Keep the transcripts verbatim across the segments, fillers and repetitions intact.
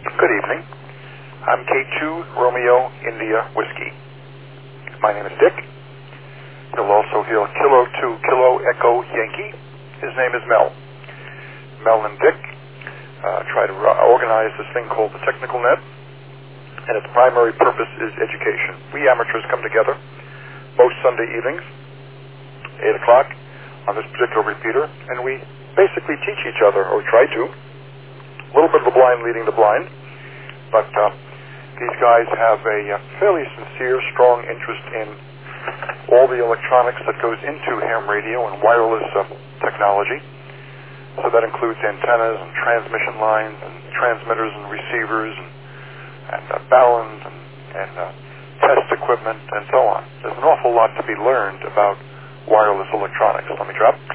Good evening. I'm K two Romeo India Whiskey. My name is Dick. You'll also hear Kilo two Kilo Echo Yankee. His name is Mel. Mel and Dick uh, try to uh, organize this thing called the Technical Net, and its primary purpose is education. We amateurs come together most Sunday evenings, eight o'clock, on this particular repeater, and we basically teach each other, or try to. A little bit of the blind leading the blind, but uh, these guys have a uh, fairly sincere, strong interest in all the electronics that goes into ham radio and wireless uh, technology. So that includes antennas and transmission lines and transmitters and receivers and, and uh, balance and, and uh, test equipment and so on. There's an awful lot to be learned about wireless electronics. Let me drop.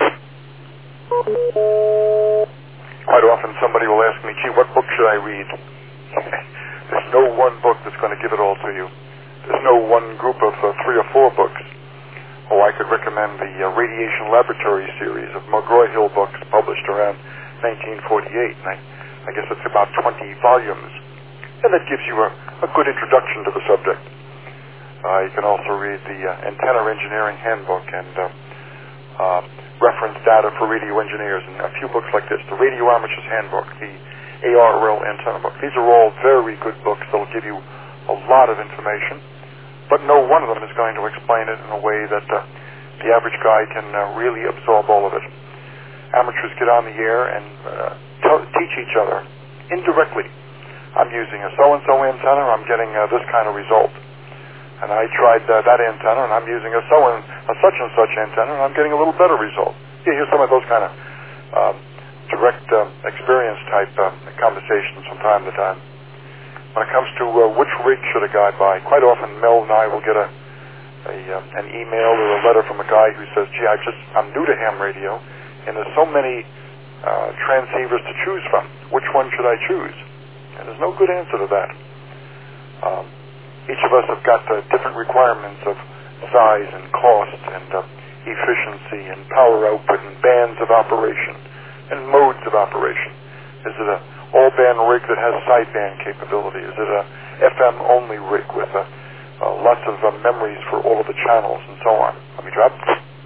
Quite often somebody will ask me, gee, what book should I read? There's no one book that's going to give it all to you. There's no one group of uh, three or four books. Oh, I could recommend the uh, Radiation Laboratory series of McGraw-Hill books published around nineteen forty-eight. And I, I guess it's about twenty volumes. And that gives you a, a good introduction to the subject. Uh, you can also read the uh, Antenna Engineering Handbook and uh, uh, reference data for radio engineers, and a few books like this, the Radio Amateur's Handbook, the A R L Antenna Book. These are all very good books that will give you a lot of information, but no one of them is going to explain it in a way that uh, the average guy can uh, really absorb all of it. Amateurs get on the air and uh, t- teach each other indirectly. I'm using a so-and-so antenna, I'm getting uh, this kind of result. And I tried uh, that antenna, and I'm using a so and a such and such antenna, and I'm getting a little better result. You hear some of those kind of um, direct uh, experience type um, conversations from time to time. When it comes to uh, which rig should a guy buy, quite often Mel and I will get a, a uh, an email or a letter from a guy who says, "Gee, I just I'm new to ham radio, and there's so many uh, transceivers to choose from. Which one should I choose?" And there's no good answer to that. Um, Each of us have got uh, different requirements of size and cost and uh, efficiency and power output and bands of operation and modes of operation. Is it a all-band rig that has sideband capability? Is it a F M only rig with uh, uh, lots of uh, memories for all of the channels and so on? Let me drop.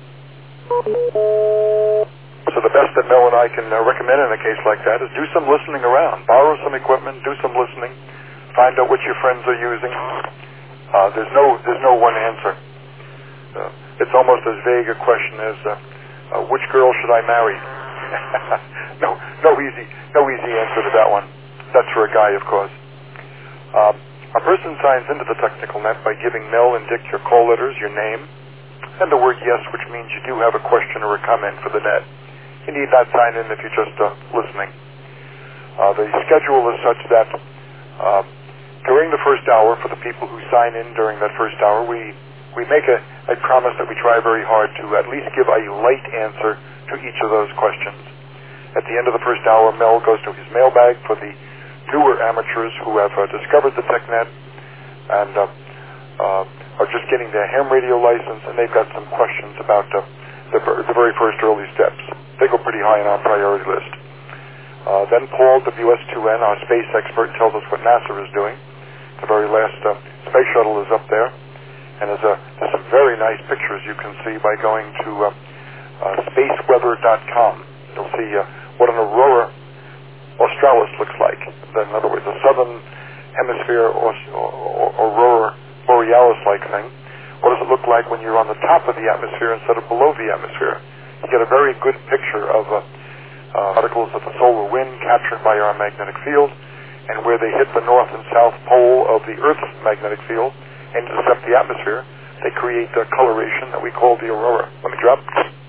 So the best that Mel and I can uh, recommend in a case like that is do some listening around. Borrow some equipment, do some listening. Find out what your friends are using. Uh, there's no there's no one answer. Uh, it's almost as vague a question as uh, uh, which girl should I marry? no no easy no easy answer to that one. That's for a guy, of course. Um, a person signs into the Technical Net by giving Mel and Dick your call letters, your name, and the word yes, which means you do have a question or a comment for the net. You need not sign in if you're just uh, listening. Uh, the schedule is such that uh, during the first hour, for the people who sign in during that first hour, we, we make a, a promise that we try very hard to at least give a light answer to each of those questions. At the end of the first hour, Mel goes to his mailbag for the newer amateurs who have uh, discovered the TechNet and uh, uh, are just getting their ham radio license, and they've got some questions about uh, the, the very first early steps. They go pretty high on our priority list. Uh, then Paul, W S two N, our space expert, tells us what NASA is doing. The very last uh, space shuttle is up there, and there's, a, there's some very nice pictures you can see by going to uh, uh, space weather dot com. You'll see uh, what an aurora australis looks like. In other words, a southern hemisphere or, or, or aurora borealis-like thing. What does it look like when you're on the top of the atmosphere instead of below the atmosphere? You get a very good picture of uh, uh, particles of the solar wind captured by our magnetic field, and where they hit the north and south pole of the Earth's magnetic field and intercept the atmosphere, they create a coloration that we call the aurora. Let me drop.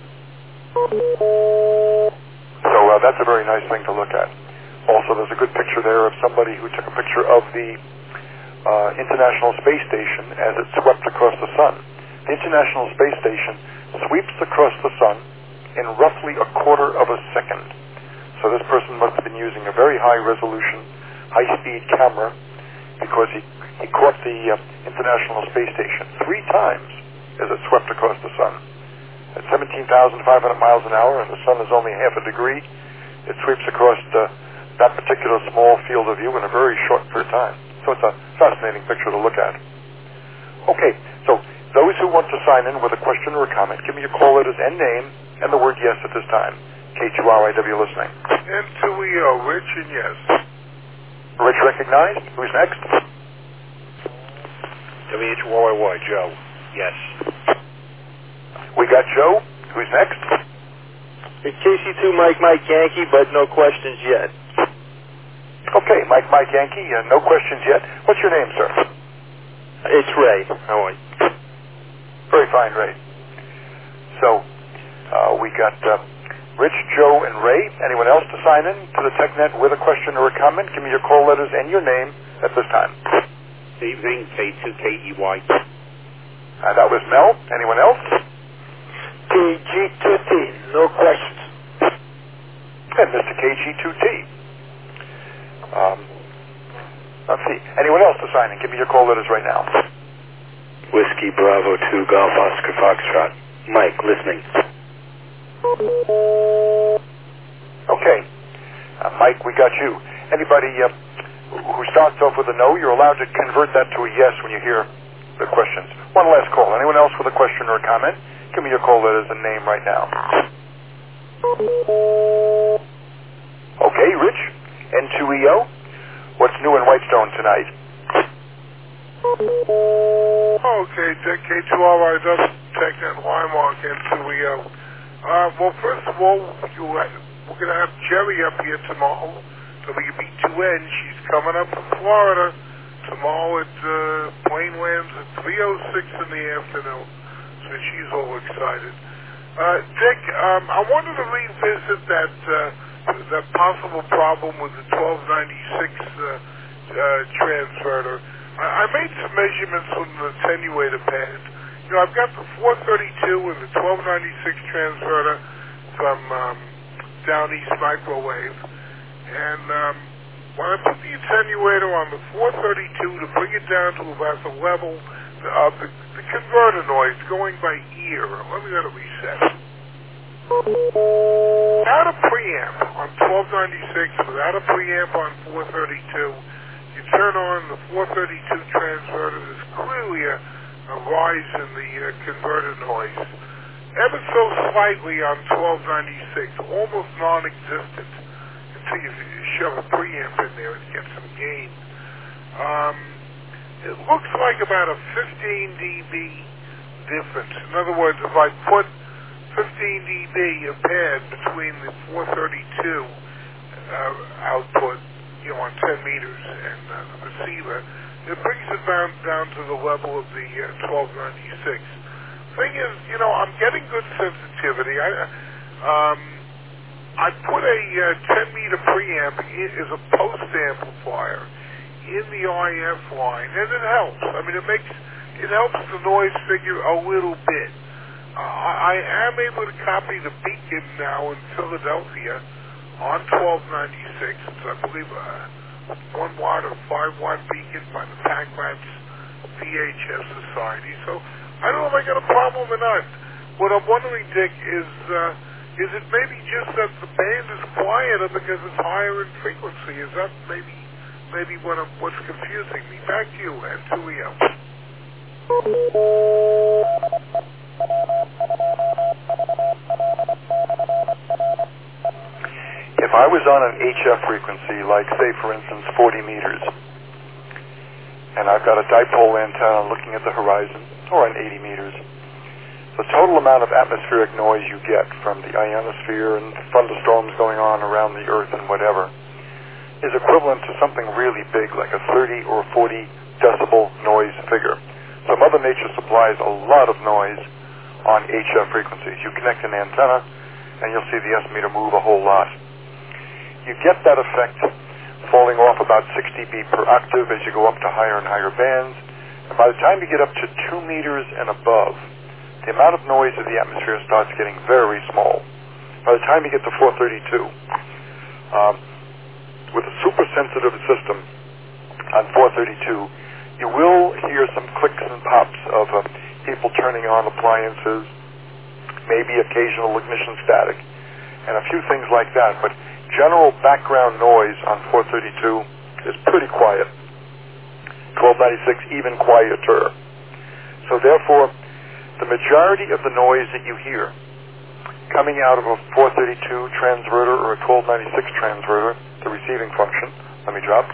So uh, that's a very nice thing to look at. Also, there's a good picture there of somebody who took a picture of the uh, International Space Station as it swept across the sun. The International Space Station sweeps across the sun in roughly a quarter of a second. So this person must have been using a very high resolution, high-speed camera, because he, he caught the uh, International Space Station three times as it swept across the sun. At seventeen thousand five hundred miles an hour, and the sun is only half a degree, it sweeps across the that particular small field of view in a very short period of time. So it's a fascinating picture to look at. Okay, so those who want to sign in with a question or a comment, give me your call letters and name and the word yes at this time. K two R I W listening. N two E O, Rich and yes. Rich recognized. Who's next? W H Y Y, Joe. Yes. We got Joe. Who's next? K C two Mike Mike Yankee, but no questions yet. Okay, Mike Mike Yankee, uh, no questions yet. What's your name, sir? It's Ray. How are you? Very fine, Ray. So, uh, we got uh, Rich, Joe, and Ray. Anyone else to sign in to the TechNet with a question or a comment? Give me your call letters and your name at this time. Evening, K two K E Y. Uh, that was Mel. Anyone else? K G two T, no questions. And Mister K G two T. Um, let's see. Anyone else to sign in? Give me your call letters right now. Whiskey Bravo two Golf Oscar Foxtrot. Mike, listening. Okay. Uh, Mike, we got you. Anybody uh, who starts off with a no, you're allowed to convert that to a yes when you hear the questions. One last call. Anyone else with a question or a comment? Give me your call letters and name right now. Okay, Rich, N two E O. What's new in Whitestone tonight? Okay, Dick, K two R I W, TechNet, Limemark, N two E O. Uh, well, first of all, you, uh, we're going to have Jerry up here tomorrow, W B two N. She's coming up from Florida tomorrow at uh, plane lands at three oh six in the afternoon, so she's all excited. Uh, Dick, um, I wanted to revisit that uh, that possible problem with the twelve ninety-six uh, uh, transverter. I, I made some measurements on the attenuator pad. You know, I've got the four thirty-two and the twelve ninety-six transverter from um, Down East Microwave, and um, when I put the attenuator on the four thirty-two to bring it down to about the level of the, the converter noise going by ear. Let me go to reset. Without a preamp on twelve ninety-six, without a preamp on four thirty-two, you turn on the four thirty-two transverter, there's clearly a, a rise in the uh, converter noise. Ever so slightly on twelve ninety-six, almost non-existent until you shove a preamp in there and get some gain. Um, it looks like about a fifteen decibel difference. In other words, if I put fifteen decibel a pad between the four thirty-two uh, output, you know, on ten meters and uh, the receiver, it brings it down, down to the level of the uh, twelve ninety-six. Thing is, you know, I'm getting good sensitivity. I, um, I put a uh, ten meter preamp in, as a post amplifier in the I F line, and it helps. I mean, it makes it helps the noise figure a little bit. Uh, I, I am able to copy the beacon now in Philadelphia on twelve ninety-six. It's, I believe, a one watt or five watt beacon by the PackRats V H F Society. So I don't know if I got a problem or not. What I'm wondering, Dick, is uh, is it maybe just that the band is quieter because it's higher in frequency? Is that maybe maybe what I'm, what's confusing me? Back to you, N two E O. If I was on an H F frequency, like, say, for instance, forty meters, and I've got a dipole antenna looking at the horizon, or on eighty meters, the total amount of atmospheric noise you get from the ionosphere and thunderstorms going on around the Earth and whatever is equivalent to something really big, like a thirty or forty decibel noise figure. So Mother Nature supplies a lot of noise on H F frequencies. You connect an antenna, and you'll see the S meter move a whole lot. You get that effect falling off about six decibels per octave as you go up to higher and higher bands. And by the time you get up to two meters and above, the amount of noise in the atmosphere starts getting very small. By the time you get to four thirty-two, um, with a super sensitive system on four thirty-two, you will hear some clicks and pops of uh, people turning on appliances, maybe occasional ignition static, and a few things like that, but general background noise on four thirty-two is pretty quiet. twelve ninety-six even quieter. So therefore, the majority of the noise that you hear coming out of a four thirty-two transverter or a twelve ninety-six transverter, the receiving function, let me drop.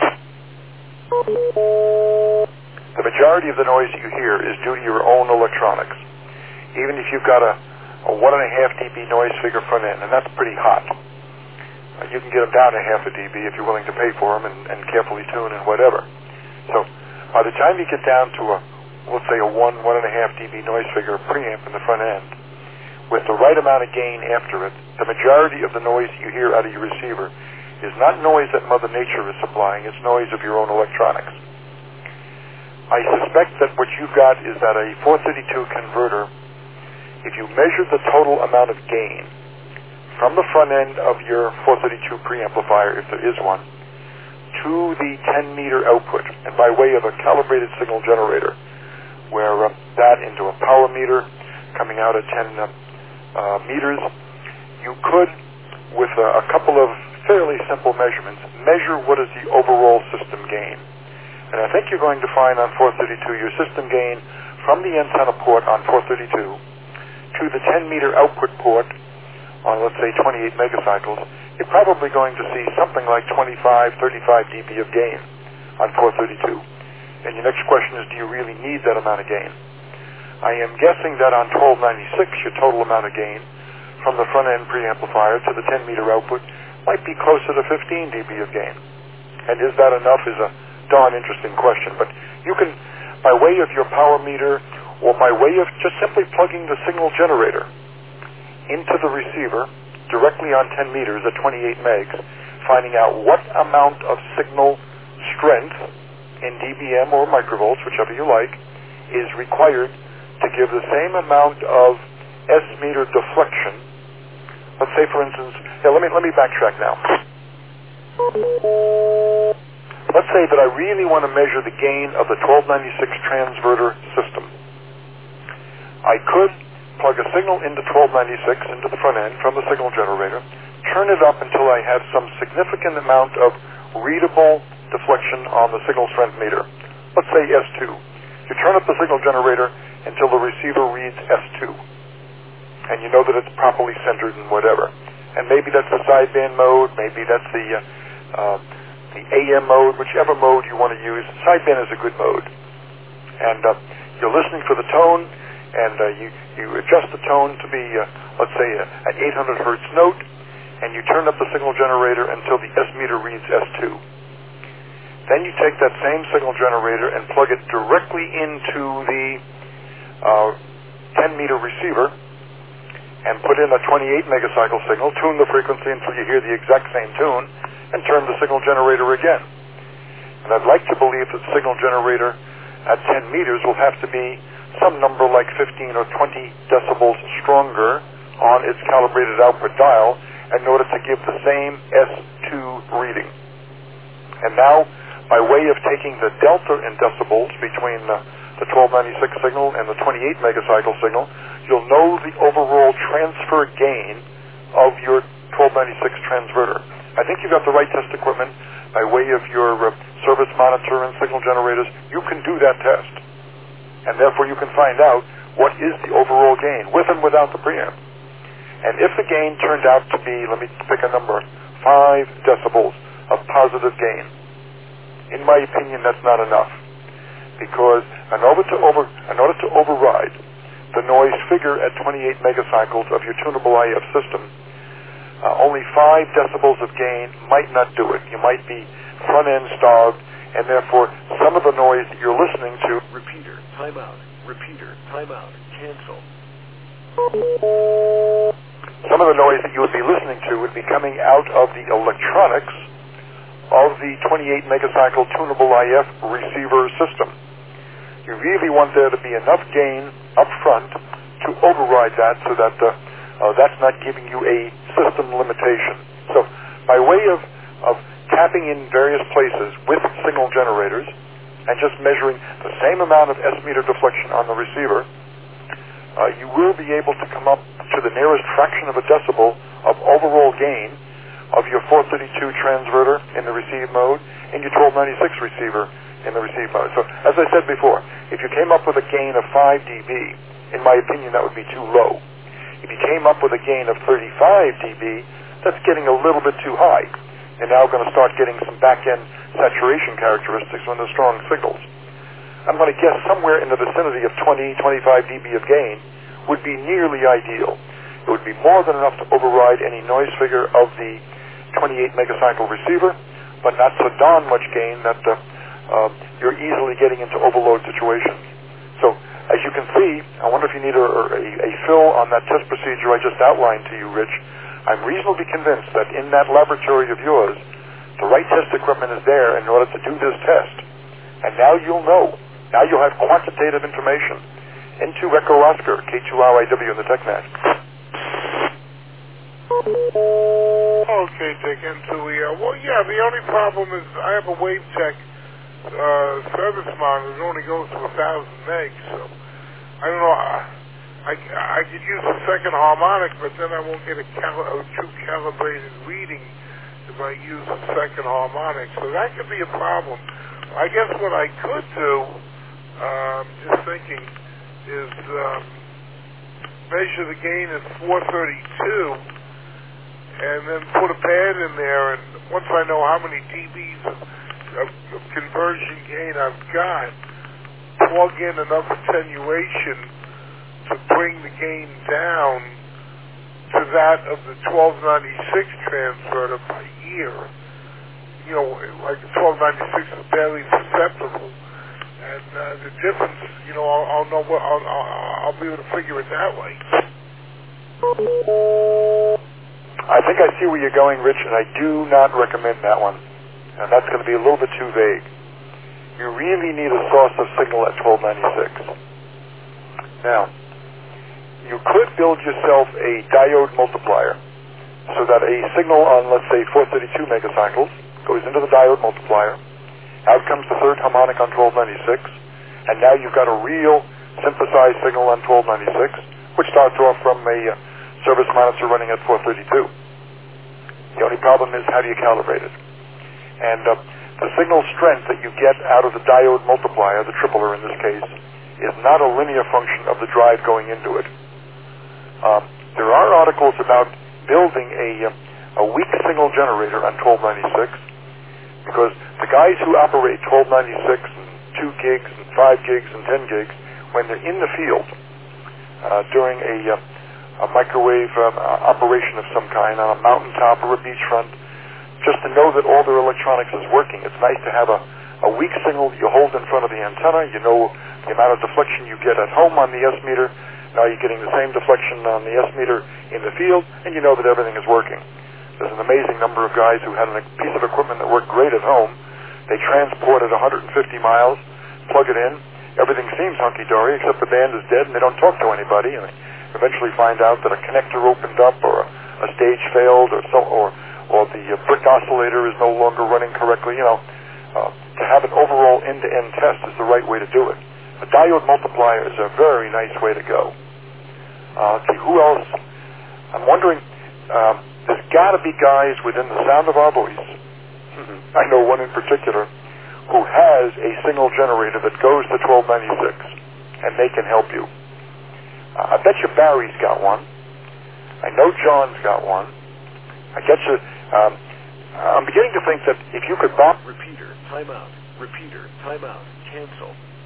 The majority of the noise that you hear is due to your own electronics. Even if you've got a, a one and a half dB noise figure front end, and that's pretty hot. Uh, you can get them down to half a dB if you're willing to pay for them and, and carefully tune and whatever. So by the time you get down to a, let's say a one, one and a half dB noise figure preamp in the front end, with the right amount of gain after it, the majority of the noise you hear out of your receiver is not noise that Mother Nature is supplying, it's noise of your own electronics. I suspect that what you've got is that a four thirty-two converter, if you measure the total amount of gain from the front end of your four thirty-two preamplifier, if there is one, to the ten meter output, and by way of a calibrated signal generator, where uh, that into a power meter coming out at ten uh, uh, meters, you could, with uh, a couple of fairly simple measurements, measure what is the overall system gain. And I think you're going to find on four thirty-two your system gain from the antenna port on four thirty-two to the ten meter output port on, let's say, twenty-eight megacycles, you're probably going to see something like twenty-five, thirty-five dB of gain on four thirty-two. And your next question is, do you really need that amount of gain? I am guessing that on twelve ninety-six, your total amount of gain from the front-end preamplifier to the ten meter output might be closer to fifteen dB of gain. And is that enough is a darn interesting question. But you can, by way of your power meter or by way of just simply plugging the signal generator into the receiver directly on ten meters at twenty-eight megs, finding out what amount of signal strength in dBm or microvolts, whichever you like, is required to give the same amount of S-meter deflection. Let's say, for instance, yeah, let me let me backtrack now. Let's say that I really want to measure the gain of the twelve ninety-six transverter system. I could plug a signal into twelve ninety-six into the front end from the signal generator, turn it up until I had some significant amount of readable deflection on the signal strength meter. Let's say S two. You turn up the signal generator until the receiver reads S two. And you know that it's properly centered and whatever. And maybe that's the sideband mode, maybe that's the uh, uh, the A M mode, whichever mode you want to use. Sideband is a good mode. And uh, you're listening for the tone, and uh, you, you adjust the tone to be, uh, let's say, uh, an eight hundred hertz note, and you turn up the signal generator until the S meter reads S two. Then you take that same signal generator and plug it directly into the uh, ten meter receiver and put in a twenty-eight megacycle signal, tune the frequency until you hear the exact same tune, and turn the signal generator again. And I'd like to believe that the signal generator at ten meters will have to be some number like fifteen or twenty decibels stronger on its calibrated output dial in order to give the same S two reading. And now, by way of taking the delta in decibels between the, the twelve ninety-six signal and the twenty-eight megacycle signal, you'll know the overall transfer gain of your twelve ninety-six transverter. I think you've got the right test equipment. By way of your uh, service monitor and signal generators, you can do that test. And therefore you can find out what is the overall gain, with and without the preamp. And if the gain turned out to be, let me pick a number, five decibels of positive gain, in my opinion, that's not enough. Because in order to, over, in order to override the noise figure at twenty-eight megacycles of your tunable I F system, uh, only five decibels of gain might not do it. You might be front-end starved, and therefore some of the noise that you're listening to, repeater, timeout, repeater, timeout, cancel. Some of the noise that you would be listening to would be coming out of the electronics of the twenty-eight megacycle tunable I F receiver system. You really want there to be enough gain up front to override that so that uh, uh, that's not giving you a system limitation. So by way of, of tapping in various places with signal generators and just measuring the same amount of S-meter deflection on the receiver, uh, you will be able to come up to the nearest fraction of a decibel of overall gain of your four thirty-two transverter in the receive mode and your twelve ninety-six receiver in the receive mode. So, as I said before, if you came up with a gain of five D B, in my opinion, that would be too low. If you came up with a gain of thirty-five D B, that's getting a little bit too high. You're now going to start getting some back-end saturation characteristics when there's strong signals. I'm going to guess somewhere in the vicinity of twenty, twenty-five D B of gain would be nearly ideal. It would be more than enough to override any noise figure of the twenty-eight megacycle receiver, but not so darn much gain that uh, uh, you're easily getting into overload situations. So, as you can see, I wonder if you need a, a, a fill on that test procedure I just outlined to you, Rich. I'm reasonably convinced that in that laboratory of yours, the right test equipment is there in order to do this test. And now you'll know. Now you'll have quantitative information. Into Echo Oscar, K two R I W in the TechNet. Okay, Dick, into the, uh, well, yeah, the only problem is I have a WaveTech uh, service monitor that only goes to a thousand megs, so I don't know, I, I, I could use a second harmonic, but then I won't get a, cali- a true calibrated reading if I use a second harmonic, so that could be a problem. I guess what I could do, um, just thinking, is um, measure the gain at four thirty-two and then put a pad in there, and once I know how many dBs of, of, of conversion gain I've got, plug in enough attenuation to bring the gain down to that of the twelve ninety-six transverter by ear. You know, like the twelve ninety-six is barely perceptible. And uh, the difference, you know, I'll, I'll know what, I'll, I'll, I'll be able to figure it that way. I think I see where you're going, Rich, and I do not recommend that one. And that's going to be a little bit too vague. You really need a source of signal at twelve ninety-six. Now, you could build yourself a diode multiplier so that a signal on, let's say, four thirty-two megacycles goes into the diode multiplier. Out comes the third harmonic on twelve ninety-six, and now you've got a real synthesized signal on twelve ninety-six, which starts off from a uh, service monitor running at four thirty-two. The only problem is, how do you calibrate it? And uh, the signal strength that you get out of the diode multiplier, the tripler in this case, is not a linear function of the drive going into it. Um, there are articles about building a, uh, a weak signal generator on twelve ninety-six, because the guys who operate twelve ninety-six and two gigs and five gigs and ten gigs, when they're in the field uh, during a, uh, a microwave um, uh, operation of some kind on a mountaintop or a beachfront, just to know that all their electronics is working, it's nice to have a, a weak signal you hold in front of the antenna. You know the amount of deflection you get at home on the S-meter. Now you're getting the same deflection on the S-meter in the field, and you know that everything is working. There's an amazing number of guys who had a piece of equipment that worked great at home. They transport it one hundred fifty miles, plug it in, everything seems hunky-dory except the band is dead and they don't talk to anybody, and they eventually find out that a connector opened up or a, a stage failed or so, or, or the uh, brick oscillator is no longer running correctly. You know, uh, to have an overall end-to-end test is the right way to do it. A diode multiplier is a very nice way to go. Uh, see, who else? I'm wondering... Um, There's got to be guys within the sound of our voice, mm-hmm. I know one in particular, who has a signal generator that goes to twelve ninety-six, and they can help you. Uh, I bet you Barry's got one. I know John's got one. I get you. Um, I'm beginning to think that if you could buy... Repeater, timeout. Repeater, timeout. Cancel.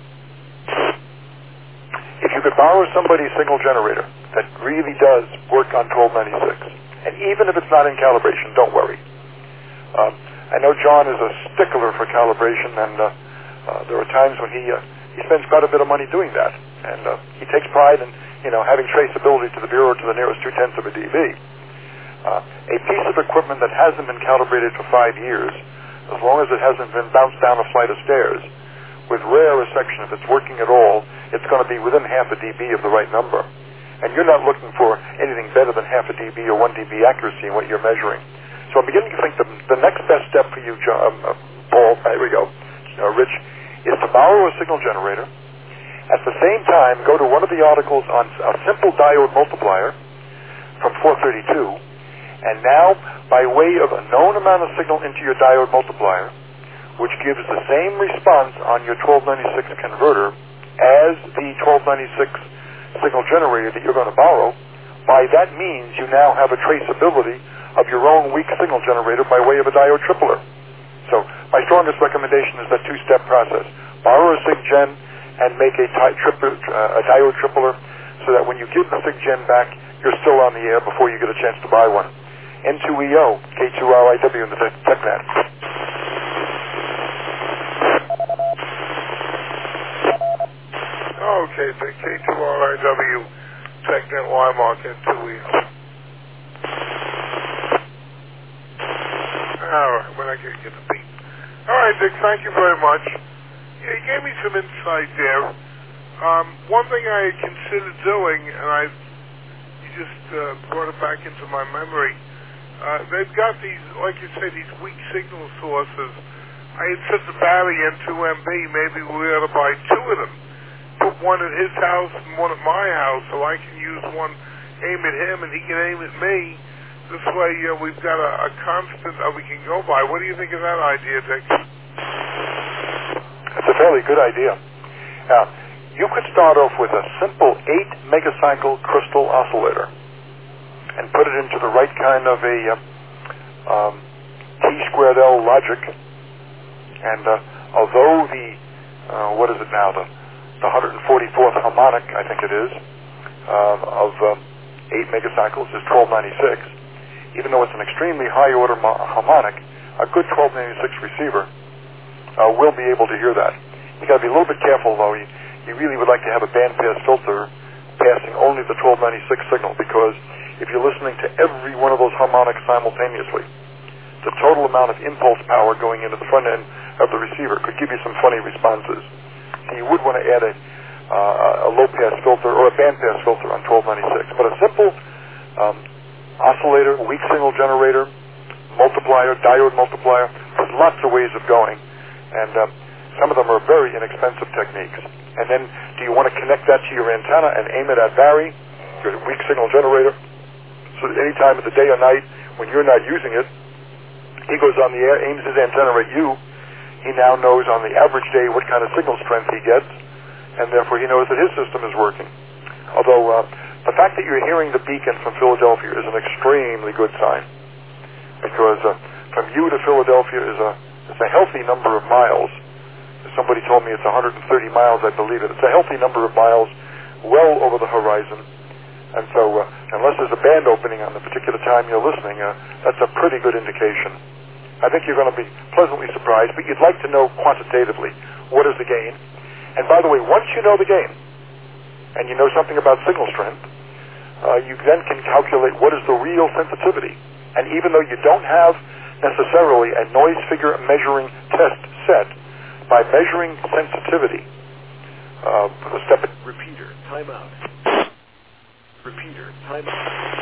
If you could borrow somebody's signal generator that really does work on twelve ninety-six, and even if it's not in calibration, don't worry. Um, I know John is a stickler for calibration, and uh, uh, there are times when he uh, he spends quite a bit of money doing that, and uh, he takes pride in you know having traceability to the bureau to the nearest two tenths of a dB. Uh, a piece of equipment that hasn't been calibrated for five years, as long as it hasn't been bounced down a flight of stairs, with rare exception, if it's working at all, it's going to be within half a dB of the right number. And you're not looking for anything better than half a dB or one dB accuracy in what you're measuring. So I'm beginning to think the, the next best step for you, John, um, uh, Paul, here we go, uh, Rich, is to borrow a signal generator. At the same time, go to one of the articles on a simple diode multiplier from four thirty-two, and now by way of a known amount of signal into your diode multiplier, which gives the same response on your twelve ninety-six converter as the twelve ninety-six signal generator that you're going to borrow. By that means, you now have a traceability of your own weak signal generator by way of a diode tripler. So my strongest recommendation is that two-step process. Borrow a SIGGEN and make a, ti- tripler, uh, a diode tripler so that when you give the SIGGEN back, you're still on the air before you get a chance to buy one. N two E O, K two R I W in the TechNet. Okay, the K two R I W TechNet Y-Mark N two E O. All right, when I can get the beat. All right, Dick, thank you very much. Yeah, you gave me some insight there. Um, one thing I had considered doing, and I, you just uh, brought it back into my memory, uh, they've got these, like you say, these weak signal sources. I had said to Barry N two M B, maybe we ought to buy two of them. Put one at his house and one at my house, so I can use one, aim at him, and he can aim at me. This way, uh, we've got a, a constant that we can go by. What do you think of that idea, Dick? That's a fairly good idea. Now, you could start off with a simple eight megacycle crystal oscillator and put it into the right kind of a uh, um, T squared L logic. And uh, although the, uh, what is it now, the, the one hundred forty-fourth harmonic, I think it is, uh, of um, eight megacycles is twelve ninety-six. Even though it's an extremely high-order mo- harmonic, a good twelve ninety-six receiver uh, will be able to hear that. You got to be a little bit careful, though. You, you really would like to have a bandpass filter passing only the twelve ninety-six signal, because if you're listening to every one of those harmonics simultaneously, the total amount of impulse power going into the front end of the receiver could give you some funny responses. So you would want to add a, uh, a low-pass filter or a bandpass filter on twelve ninety-six. But a simple um, oscillator, weak signal generator, multiplier, diode multiplier, there's lots of ways of going. And uh, some of them are very inexpensive techniques. And then do you want to connect that to your antenna and aim it at Barry, your weak signal generator, so that any time of the day or night when you're not using it, he goes on the air, aims his antenna at you. He now knows on the average day what kind of signal strength he gets, and therefore he knows that his system is working. Although uh, the fact that you're hearing the beacon from Philadelphia is an extremely good sign, because uh, from you to Philadelphia is a, is a healthy number of miles. Somebody told me it's one hundred thirty miles, I believe it. It's a healthy number of miles well over the horizon. And so uh, unless there's a band opening on the particular time you're listening, uh, that's a pretty good indication. I think you're going to be pleasantly surprised, but you'd like to know quantitatively what is the gain. And by the way, once you know the gain, and you know something about signal strength, uh, you then can calculate what is the real sensitivity. And even though you don't have necessarily a noise figure measuring test set, by measuring sensitivity, uh, the step at Repeater, timeout. Repeater, timeout.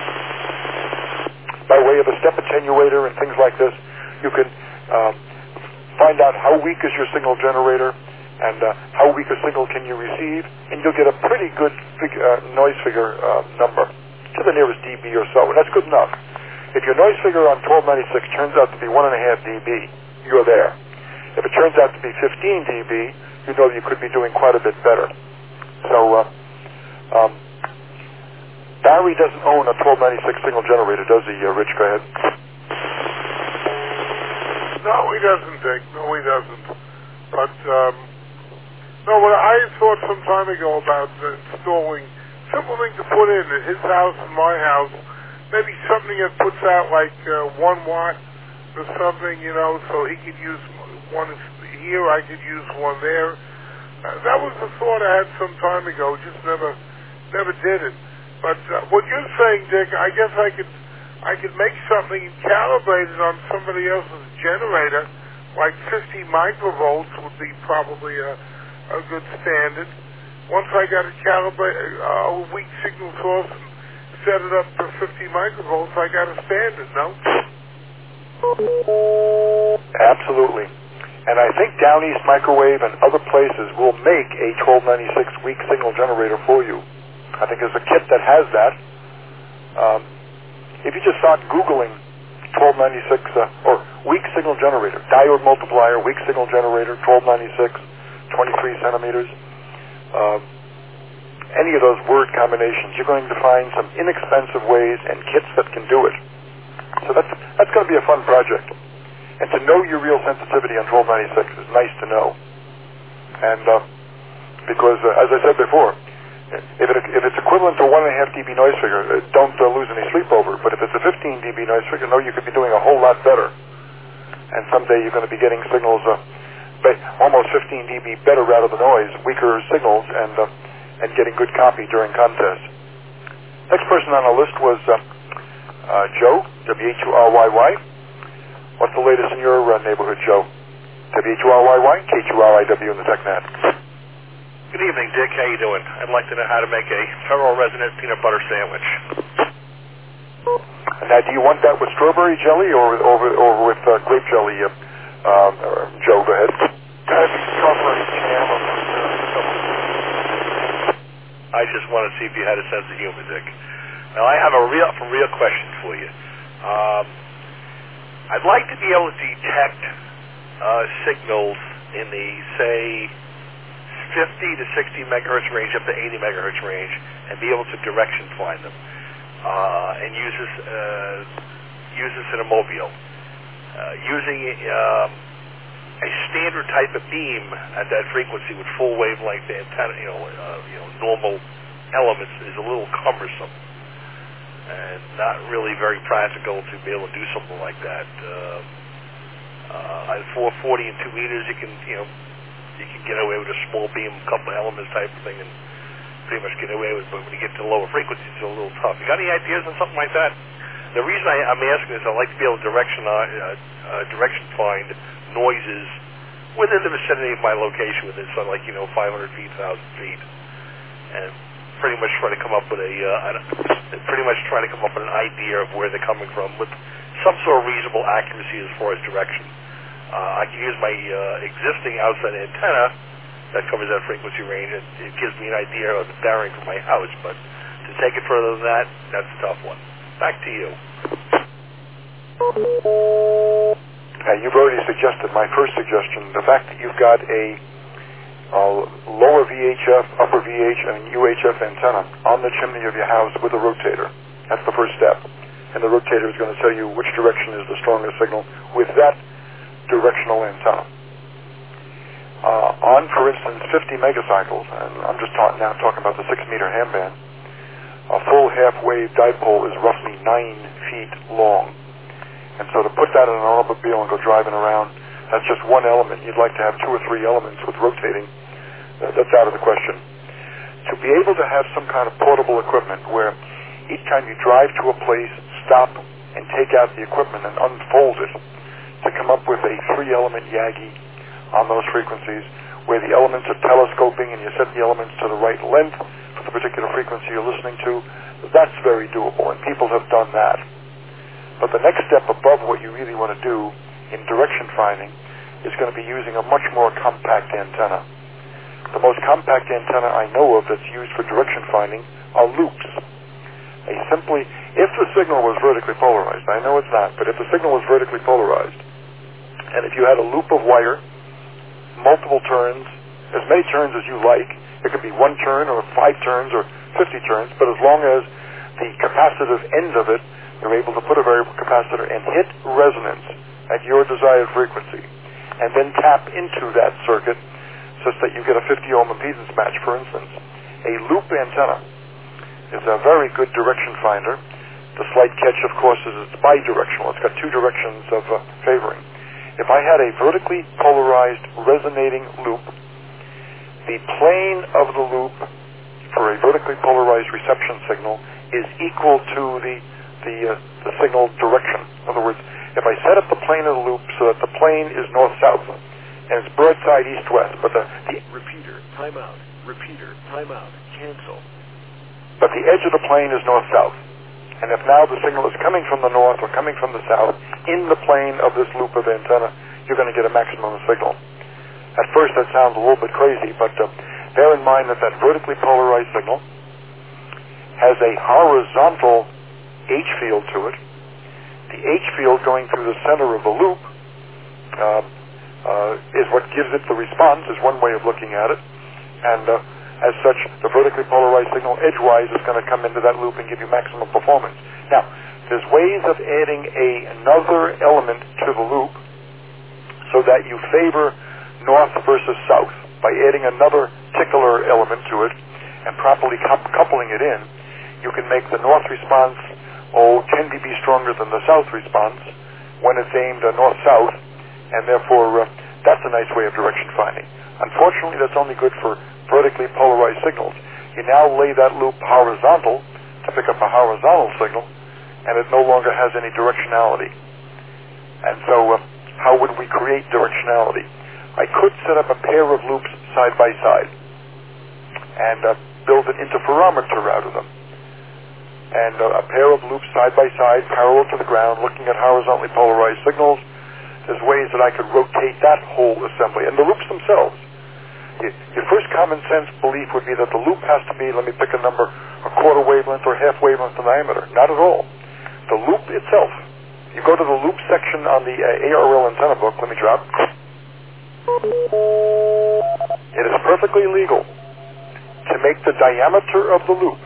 By way of a step attenuator and things like this, you can um, find out how weak is your signal generator and uh, how weak a signal can you receive, and you'll get a pretty good fig- uh, noise figure uh, number to the nearest dB or so, and that's good enough. If your noise figure on twelve ninety-six turns out to be one and a half dB, you're there. If it turns out to be fifteen dB, you know you could be doing quite a bit better. So uh, um, Barry doesn't own a twelve ninety-six signal generator, does he, uh, Rich? Go ahead. No, he doesn't, Dick. No, he doesn't. But, um, no, what I had thought some time ago about uh, installing, simple thing to put in at his house and my house, maybe something that puts out like uh, one watt or something, you know, so he could use one here, I could use one there. Uh, that was the thought I had some time ago, just never, never did it. But uh, what you're saying, Dick, I guess I could, I could make something and calibrate it on somebody else's generator, like fifty microvolts would be probably a, a good standard. Once I got it calibrated, uh, a weak signal source, and set it up for fifty microvolts, I got a standard, no? Absolutely. And I think Down East Microwave and other places will make a twelve ninety-six weak signal generator for you. I think there's a kit that has that. Um, if you just start Googling twelve ninety-six, uh, or weak signal generator, diode multiplier, weak signal generator, twelve ninety-six, twenty-three centimeters. Um, any of those word combinations, you're going to find some inexpensive ways and kits that can do it. So that's that's going to be a fun project. And to know your real sensitivity on twelve ninety-six is nice to know. And uh, because, uh, as I said before, if, it, if it's equivalent to one and a half dB noise figure, uh, don't uh, lose any sleep over it. But if it's a fifteen dB noise figure, know you could be doing a whole lot better. And someday you're going to be getting signals uh, ba- almost fifteen dB better out of the noise, weaker signals, and uh, and getting good copy during contests. Next person on the list was uh, uh, Joe, W H U R Y Y. What's the latest in your uh, neighborhood, Joe? W H U R Y Y, K H U R I W in the TechNet. Good evening, Dick. How you doing? I'd like to know how to make a Ferrero resonant peanut butter sandwich. Now, do you want that with strawberry jelly or or, or with uh, grape jelly? Uh, um, uh, Joe, go ahead. Strawberry jam. I just want to see if you had a sense of humor, Dick. Now, I have a real, a real question for you. Um, I'd like to be able to detect uh, signals in the, say, fifty to sixty megahertz range up to eighty megahertz range, and be able to direction find them, uh, and use this uh, use this in a mobile. Uh, using um, a standard type of beam at that frequency with full wavelength antenna, you know, uh, you know, normal elements is a little cumbersome and not really very practical to be able to do something like that. Uh, uh, at four forty and two meters, you can, you know. You can get away with a small beam, couple of elements type of thing, and pretty much get away with it. But when you get to lower frequencies, it's a little tough. You got any ideas on something like that? The reason I, I'm asking is I like to be able to direction, uh, uh, direction find noises within the vicinity of my location, within something like, you know, five hundred feet, one thousand feet, and pretty much try to come up with a, uh, pretty much try to come up with an idea of where they're coming from with some sort of reasonable accuracy as far as direction. Uh, I can use my uh, existing outside antenna that covers that frequency range, and it gives me an idea of the bearing from my house, but to take it further than that, that's a tough one. Back to you. Uh, you've already suggested my first suggestion, the fact that you've got a uh, lower V H F, upper V H, and U H F antenna on the chimney of your house with a rotator. That's the first step. And the rotator is going to tell you which direction is the strongest signal with that directional antenna. Uh, on, for instance, fifty megacycles, and I'm just ta- now talking about the six meter handband, a full half-wave dipole is roughly nine feet long. And so to put that in an automobile and go driving around, that's just one element. You'd like to have two or three elements with rotating. Uh, that's out of the question. To be able to have some kind of portable equipment where each time you drive to a place, stop and take out the equipment and unfold it, to come up with a three-element Yagi on those frequencies where the elements are telescoping and you set the elements to the right length for the particular frequency you're listening to, that's very doable, and people have done that. But the next step above what you really want to do in direction finding is going to be using a much more compact antenna. The most compact antenna I know of that's used for direction finding are loops. A simply, if the signal was vertically polarized, I know it's not, but if the signal was vertically polarized, and if you had a loop of wire, multiple turns, as many turns as you like, it could be one turn or five turns or fifty turns, but as long as the capacitive end of it, you're able to put a variable capacitor and hit resonance at your desired frequency, and then tap into that circuit such that you get a fifty ohm impedance match, for instance. A loop antenna is a very good direction finder. The slight catch, of course, is it's bidirectional. It's got two directions of uh, favoring. If I had a vertically polarized resonating loop, the plane of the loop for a vertically polarized reception signal is equal to the the, uh, the signal direction. In other words, if I set up the plane of the loop so that the plane is north-south and it's broadside east-west, but the, the repeater timeout, repeater timeout, cancel. But the edge of the plane is north-south. And if now the signal is coming from the north or coming from the south in the plane of this loop of antenna, you're going to get a maximum signal. At first that sounds a little bit crazy, but uh, bear in mind that that vertically polarized signal has a horizontal H field to it. The H field going through the center of the loop uh, uh, is what gives it the response, is one way of looking at it. And uh, as such, the vertically polarized signal edgewise is going to come into that loop and give you maximum performance. Now, there's ways of adding a, another element to the loop so that you favor north versus south. By adding another tickler element to it and properly cu- coupling it in, you can make the north response, oh, ten decibels stronger than the south response when it's aimed uh, north-south, and therefore uh, that's a nice way of direction finding. Unfortunately, that's only good for vertically polarized signals. You now lay that loop horizontal to pick up a horizontal signal, and it no longer has any directionality. And so uh, how would we create directionality? I could set up a pair of loops side by side and uh, build an interferometer out of them. And uh, a pair of loops side by side, parallel to the ground, looking at horizontally polarized signals. There's ways that I could rotate that whole assembly. And the loops themselves, you, your first common sense belief would be that the loop has to be, let me pick a number, a quarter wavelength or half wavelength in diameter. Not at all. The loop itself, you go to the loop section on the uh, A R L antenna book, let me drop. It is perfectly legal to make the diameter of the loop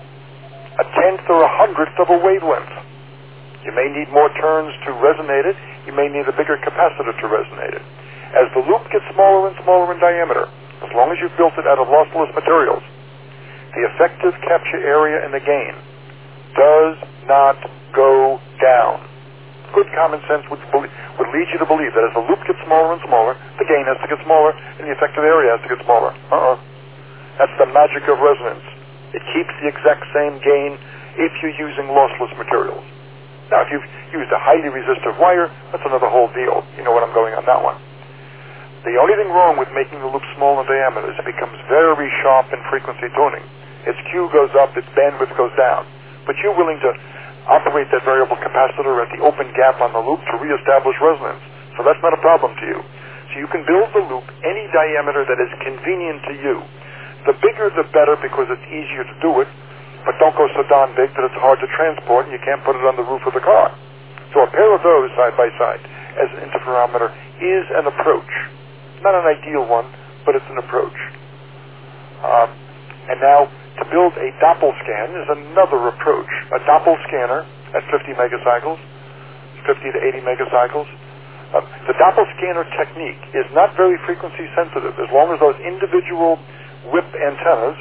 a tenth or a hundredth of a wavelength. You may need more turns to resonate it. You may need a bigger capacitor to resonate it. As the loop gets smaller and smaller in diameter, as long as you've built it out of lossless materials, the effective capture area and the gain does not go down. Good common sense would, would lead you to believe that as the loop gets smaller and smaller, the gain has to get smaller and the effective area has to get smaller. Uh-uh. That's the magic of resonance. It keeps the exact same gain if you're using lossless materials. Now, if you've used a highly resistive wire, that's another whole deal. You know what I'm going on that one. The only thing wrong with making the loop small in diameter is it becomes very sharp in frequency tuning. Its Q goes up, its bandwidth goes down. But you're willing to operate that variable capacitor at the open gap on the loop to reestablish resonance. So that's not a problem to you. So you can build the loop any diameter that is convenient to you. The bigger the better because it's easier to do it, but don't go so darn big that it's hard to transport and you can't put it on the roof of the car. So a pair of those side by side as an interferometer is an approach. Not an ideal one, but it's an approach. Um, and now, to build a Doppel scan is another approach. A Doppel scanner at fifty megacycles, fifty to eighty megacycles. Uh, the Doppel scanner technique is not very frequency sensitive as long as those individual whip antennas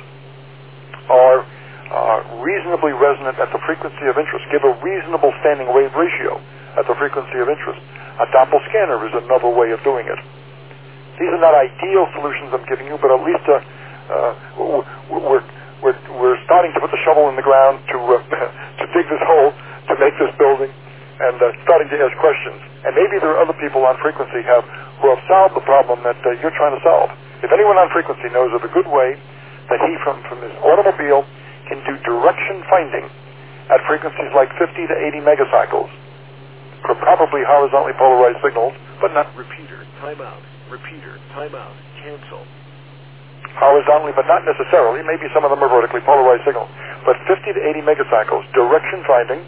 are uh, reasonably resonant at the frequency of interest, give a reasonable standing wave ratio at the frequency of interest. A Doppel scanner is another way of doing it. These are not ideal solutions I'm giving you, but at least uh, uh, we're We're, we're starting to put the shovel in the ground to uh, to dig this hole, to make this building, and uh, starting to ask questions. And maybe there are other people on frequency have who have solved the problem that uh, you're trying to solve. If anyone on frequency knows of a good way that he, from, from his automobile, can do direction finding at frequencies like fifty to eighty megacycles for probably horizontally polarized signals, but not Repeater, timeout. Repeater, timeout. Cancel. horizontally, but not necessarily. Maybe some of them are vertically polarized signals. But fifty to eighty megacycles, direction finding,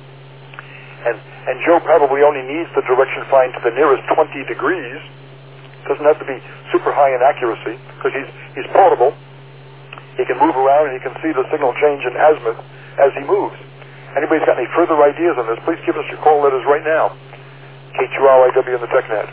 and, and Joe probably only needs the direction find to the nearest twenty degrees. Doesn't have to be super high in accuracy, because he's, he's portable. He can move around, and he can see the signal change in azimuth as he moves. Anybody's got any further ideas on this, please give us your call letters right now. K two R I W in the TechNet.